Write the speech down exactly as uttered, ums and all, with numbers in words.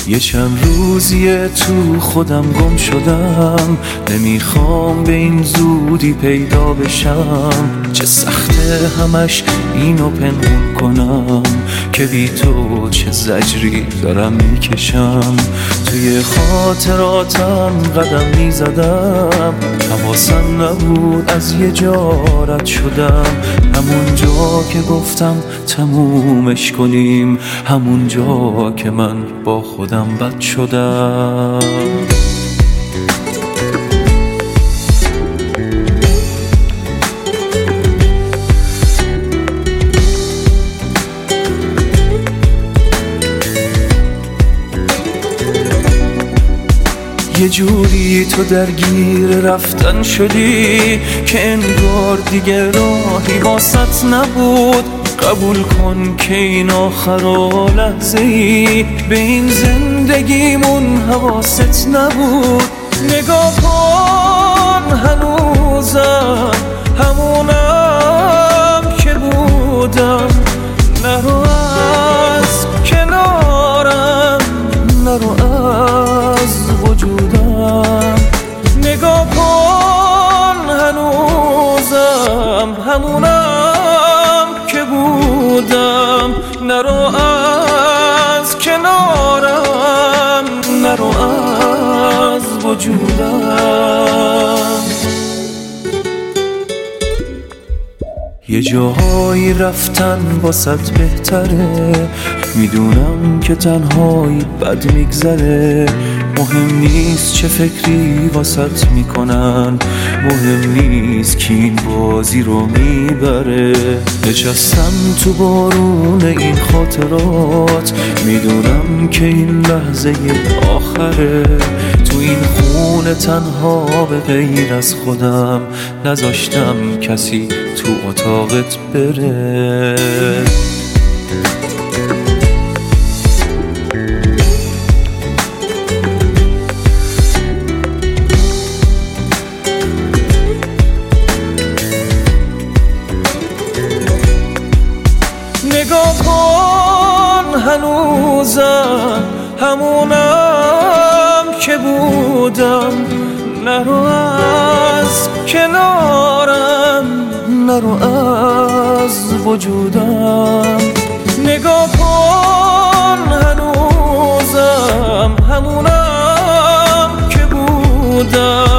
یه چند روزیه تو خودم گم شدم، نمیخوام به این زودی پیدا بشم. چه سخته همش اینو پنهون کنم که بی تو چه زجری دارم میکشم. توی خاطراتم قدم میزدم، حواسم نبود از یه جا رد شدم. همون جا که گفتم تمومش کنیم، همون جا که من با خودم بد شدم. یه جوری تو درگیر رفتن شدی که انگار دیگه راهی واسط نبود. قبول کن که این آخر لحظه ای به این زندگیمون حواست نبود. نگاه کن هنوزم همونم که بودم، نرو از کنارم، نرو از وجودم. نگاه کن هنوزم همونم که بودم، نرو از کنارم، نرو از وجودم. یه جاهایی رفتن واسط بهتره، میدونم که تنهایی بد میگذره. مهم نیست چه فکری واسط میکنن، مهم نیست که این بازی رو میبره. نشستم تو بارون این خاطرات، میدونم که این لحظه آخره. تو این خونه تنها به غیر از خودم، نذاشتم کسی تو اتاقت بره. نگاه کن هنوزم همونم که بودم، نرو از کنارم، نرو از وجودم. نگاه کن هنوزم همونم که بودم،